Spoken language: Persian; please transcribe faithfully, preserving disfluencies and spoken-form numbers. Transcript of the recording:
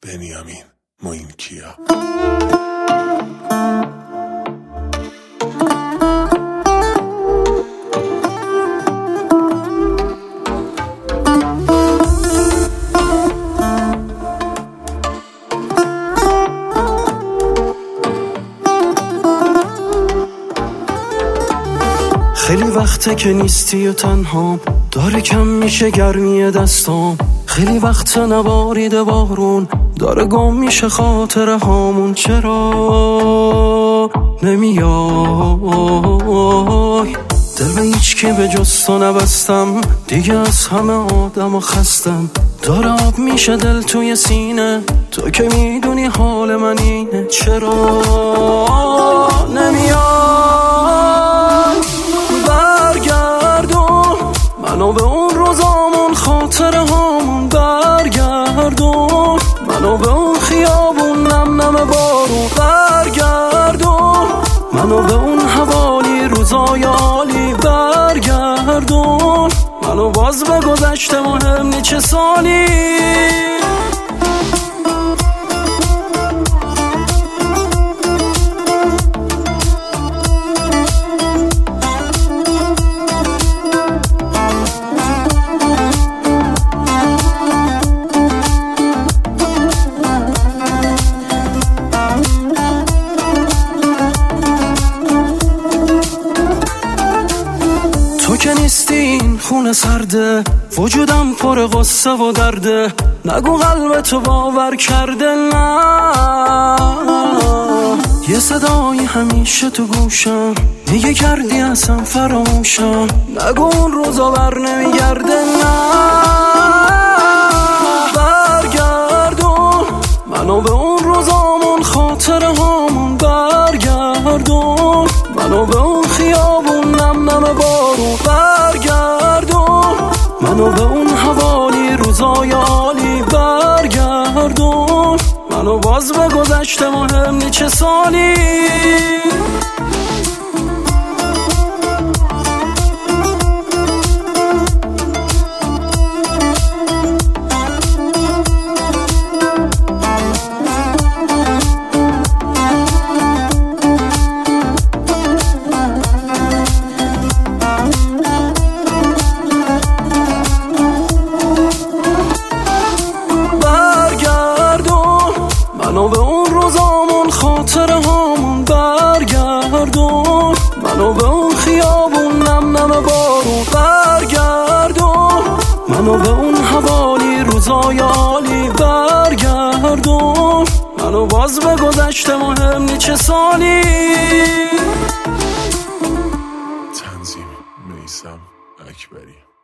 بنیامین موینکیا. خیلی وقته که نیستی و تنهام، داره کم میشه گرمی دستام. خیلی وقت نباریده بارون، داره گم میشه خاطره هامون. چرا نمیای؟ دل به هیچ کی به جز تو نبستم، دیگه از همه آدم و خستم. داره آب میشه دل توی سینه، تو که میدونی حال من اینه. چرا نمیای؟ برگردون منو به اون روزامون، خاطره هامون. برگردون منو به اون خیابون، نم نم بارون. برگردون منو به اون حوالی، روزای عالی. برگردون منو باز به گذشته، مهم نی چه سالی. تو که نیستی این خونه سرده، وجودم پر غصه و درده. نگو قلب تو باور کرده، نه یه صدای همیشه تو گوشم میگه کردی اصلا فراموشم. نگو اون روزا بر نمیگرده، نه برگردون منو به اون روزامون، خاطره هامون. برگردون منو به اون خیابون، نم نم بارون. برگردون منو به اون حوالی، روزای عالی. برگردون منو باز به گذشته، مهم نی چه سالی. منو به اون روزامون، خاطره هامون. برگردون منو به اون خیابون، نم نم بارون. برگردون منو به اون حوالی، روزای عالی. برگردون منو باز به گذشته، مهم نی چه سالی. تنظیم میثم اکبری.